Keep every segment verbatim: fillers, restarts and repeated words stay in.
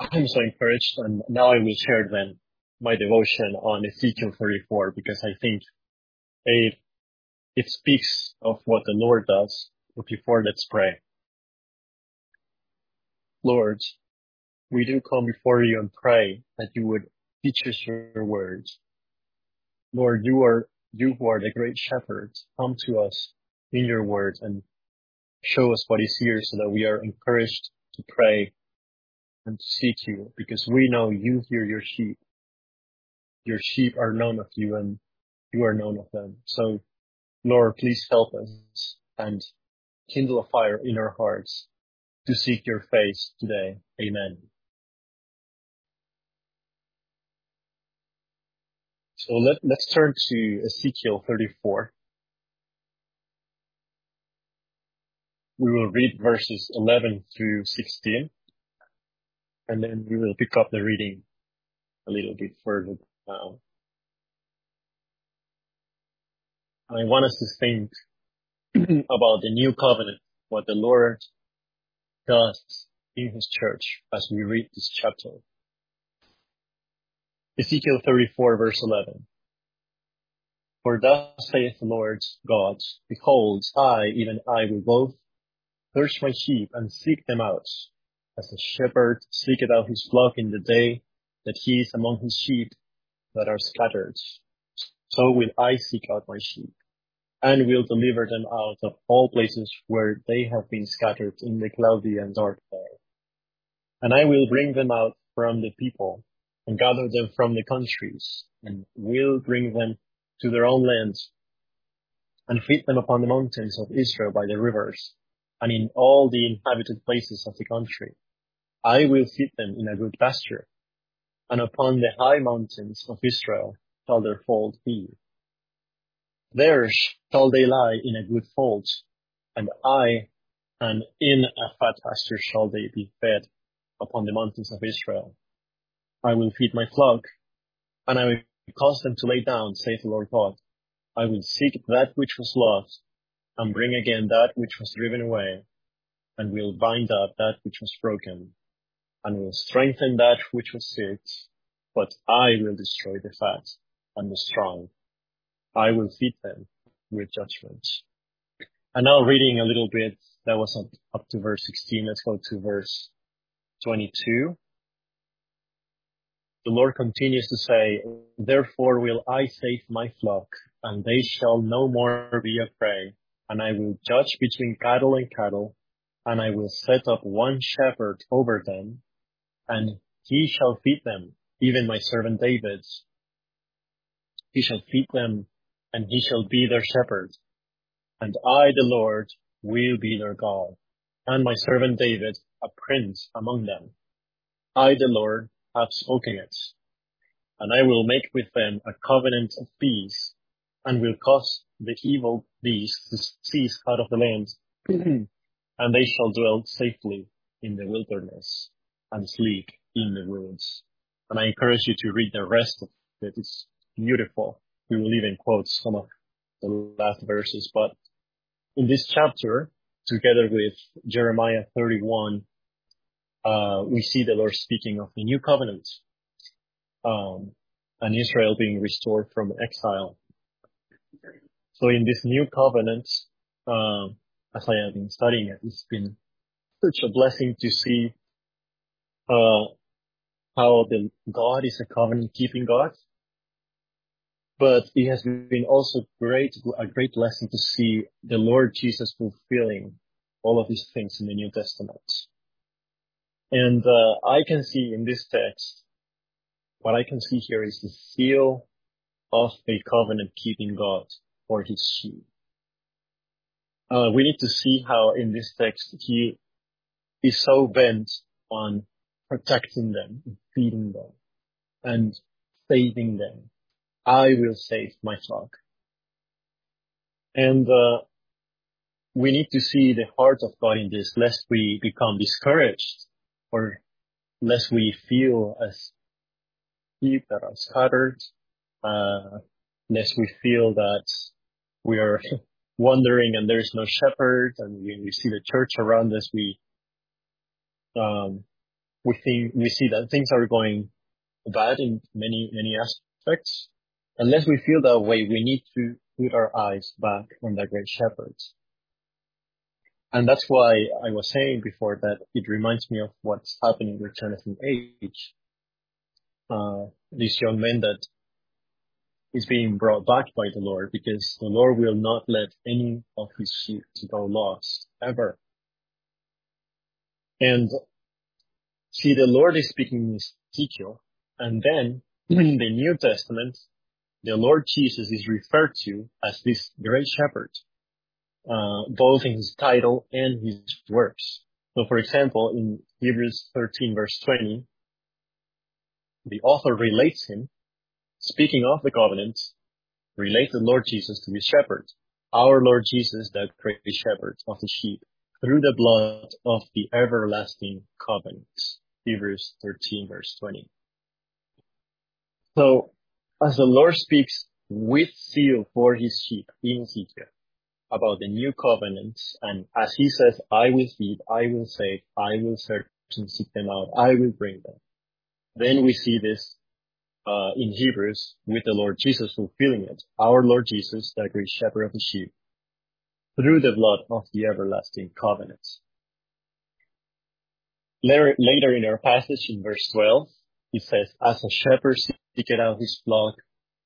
I'm so encouraged, and now I will share then my devotion on Ezekiel thirty-four because I think it it speaks of what the Lord does. But before, let's pray. Lord, we do come before you and pray that you would teach us your words. Lord, you are you who are the great shepherd. Come to us in your word and show us what is here so that we are encouraged to pray and to seek you, because we know you hear your sheep. Your sheep are known of you and you are known of them. So, Lord, please help us and kindle a fire in our hearts to seek your face today. Amen. So let, let's turn to Ezekiel thirty-four. We will read verses eleven through sixteen, and then we will pick up the reading a little bit further now. I want us to think about the new covenant, what the Lord does in his church as we read this chapter. Ezekiel thirty-four, verse eleven. For thus saith the Lord God, behold, I, even I, will both search my sheep and seek them out, as a shepherd seeketh out his flock in the day that he is among his sheep that are scattered. So will I seek out my sheep, and will deliver them out of all places where they have been scattered in the cloudy and dark day. And I will bring them out from the people, and gather them from the countries, and will bring them to their own lands, and feed them upon the mountains of Israel by the rivers, and in all the inhabited places of the country. I will feed them in a good pasture, and upon the high mountains of Israel shall their fold be. There shall they lie in a good fold, and I, and in a fat pasture shall they be fed upon the mountains of Israel. I will feed my flock, and I will cause them to lay down, saith the Lord God. I will seek that which was lost, and bring again that which was driven away, and will bind up that which was broken, and will strengthen that which was sick, but I will destroy the fat and the strong. I will feed them with judgment. And now reading a little bit, that was up, up to verse sixteen. Let's go to verse twenty-two. The Lord continues to say, therefore will I save my flock, and they shall no more be a prey. And I will judge between cattle and cattle, and I will set up one shepherd over them, and he shall feed them, even my servant David. He shall feed them, and he shall be their shepherd. And I, the Lord, will be their God, and my servant David, a prince among them. I, the Lord, have spoken it. And I will make with them a covenant of peace, and will cause the evil beasts to cease out of the land, and they shall dwell safely in the wilderness, and sleep in the woods. And I encourage you to read the rest of it. It's beautiful. We will even quote some of the last verses. But in this chapter, together with Jeremiah thirty-one, uh, we see the Lord speaking of the new covenant, um, and Israel being restored from exile. So in this new covenant, um, as I have been studying it, it's been such a blessing to see uh, how the God is a covenant-keeping God. But it has been also great, a great lesson to see the Lord Jesus fulfilling all of these things in the New Testament. And uh, I can see in this text, what I can see here is the seal of a covenant-keeping God for his sheep. Uh, we need to see how in this text he is so bent on protecting them, feeding them, and saving them. I will save my flock. And uh, we need to see the heart of God in this, lest we become discouraged, or lest we feel as sheep that are scattered, uh, lest we feel that we are wandering and there is no shepherd, and when we see the church around us, we um, we think, we see that things are going bad in many, many aspects. Unless we feel that way, we need to put our eyes back on the great shepherd. And that's why I was saying before that it reminds me of what's happening with Jonathan Age. Uh, this young man that is being brought back by the Lord because the Lord will not let any of his sheep to go lost ever. And see, the Lord is speaking in Ezekiel, and then in the New Testament, the Lord Jesus is referred to as this great shepherd, uh, both in his title and his works. So for example, in Hebrews thirteen verse twenty, the author relates him, speaking of the covenant, relates the Lord Jesus to his shepherd, our Lord Jesus, the great shepherd of the sheep, through the blood of the everlasting covenant. Hebrews thirteen verse twenty. So, as the Lord speaks with zeal for his sheep in Ezekiel about the new covenant, and as he says, I will feed, I will save, I will search and seek them out, I will bring them. Then we see this uh, in Hebrews with the Lord Jesus fulfilling it. Our Lord Jesus, the great shepherd of the sheep, through the blood of the everlasting covenant. Later, later in our passage in verse twelve, it says, as a shepherd seeketh out his flock,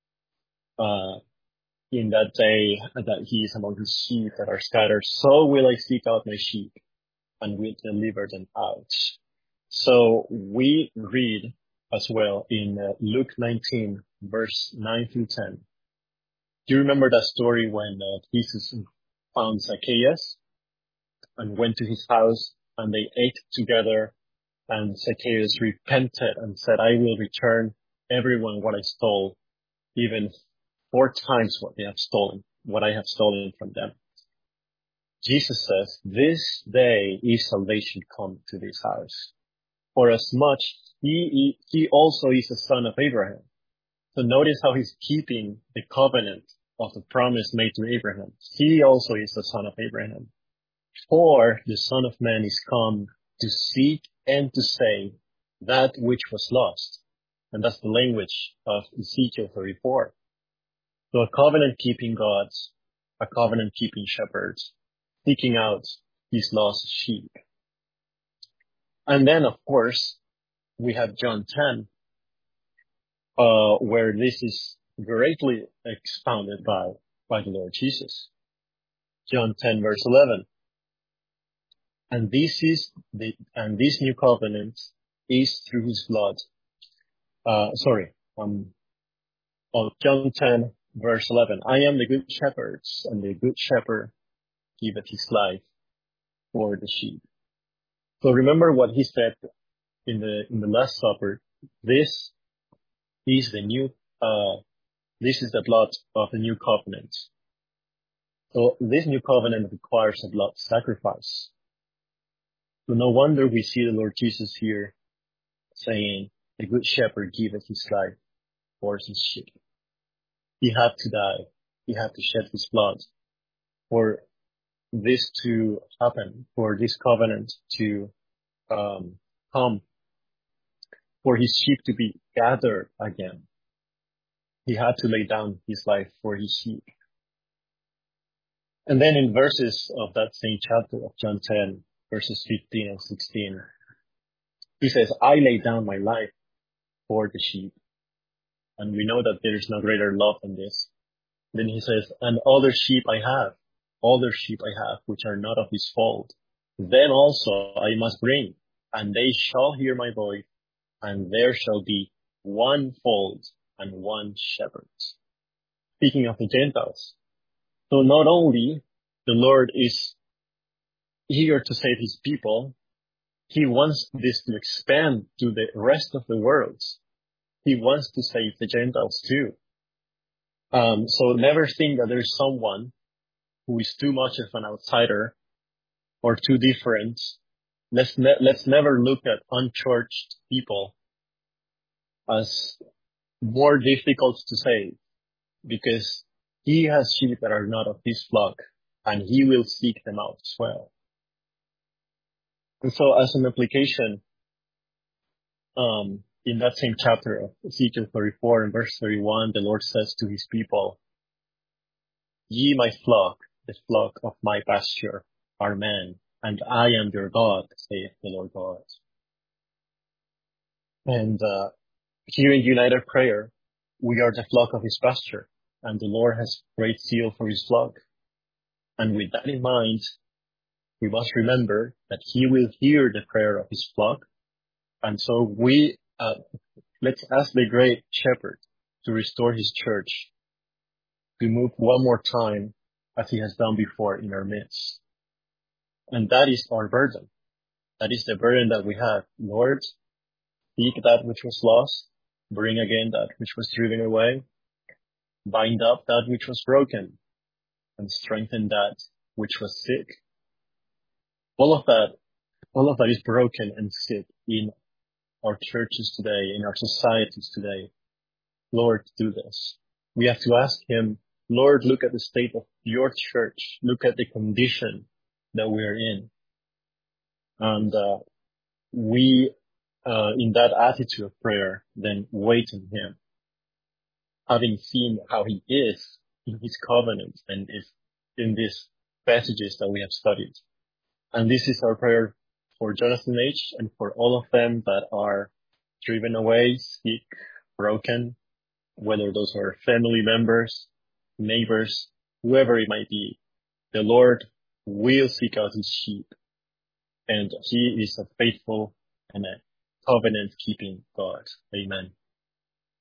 uh, in that day that he is among his sheep that are scattered, so will I seek out my sheep and will deliver them out. So we read as well in uh, Luke nineteen, verse nine through ten. Do you remember that story when uh, Jesus found Zacchaeus and went to his house and they ate together, and Zacchaeus repented and said, I will return everyone what I stole, even four times what they have stolen, what I have stolen from them. Jesus says, this day is salvation come to this house, for as much he, he also is a son of Abraham. So notice how he's keeping the covenant of the promise made to Abraham. He also is the son of Abraham. For the Son of Man is come to seek and to save that which was lost. And that's the language of Ezekiel thirty-four. So a covenant-keeping God, a covenant-keeping shepherd, seeking out his lost sheep. And then, of course, we have John ten, uh, where this is greatly expounded by, by the Lord Jesus. John ten, verse eleven. And this is the, and this new covenant is through his blood. Uh, sorry, um, on John ten, verse eleven. I am the good shepherd, and the good shepherd giveth his life for the sheep. So remember what he said in the, in the Last Supper. This is the new, uh, this is the blood of the new covenant. So this new covenant requires a blood sacrifice. So no wonder we see the Lord Jesus here saying, the good shepherd giveth his life for his sheep. He had to die. He had to shed his blood for this to happen, for this covenant to um, come, for his sheep to be gathered again. He had to lay down his life for his sheep. And then in verses of that same chapter of John ten, verses fifteen and sixteen, he says, I lay down my life for the sheep. And we know that there is no greater love than this. Then he says, and other sheep I have, other sheep I have, which are not of his fold. Then also I must bring, and they shall hear my voice, and there shall be one fold and one shepherd. Speaking of the Gentiles. So not only the Lord is eager to save his people, he wants this to expand to the rest of the world. He wants to save the Gentiles too. Um, so never think that there's someone who is too much of an outsider or too different. Let's ne- let's never look at unchurched people as more difficult to save, because he has sheep that are not of his flock, and he will seek them out as well. And so as an application, Um, in that same chapter of Ezekiel thirty-four and verse thirty-one, the Lord says to his people, "Ye my flock, the flock of my pasture, are men, and I am your God, saith the Lord God." And uh, here in United Prayer, we are the flock of his pasture, and the Lord has great zeal for his flock. And with that in mind, we must remember that he will hear the prayer of his flock. And so we, uh, let's ask the great shepherd to restore his church, to move one more time as he has done before in our midst. And that is our burden. That is the burden that we have. Lord, seek that which was lost, bring again that which was driven away, bind up that which was broken, and strengthen that which was sick. All of that, all of that is broken and sick in our churches today, in our societies today. Lord, do this. We have to ask him, Lord, look at the state of your church. Look at the condition that we are in. And uh, we, uh, in that attitude of prayer, then wait on him, having seen how he is in his covenant and is in these passages that we have studied. And this is our prayer for Jonathan H. and for all of them that are driven away, sick, broken, whether those are family members, neighbors, whoever it might be. The Lord will seek out his sheep, and he is a faithful and a covenant-keeping God. Amen.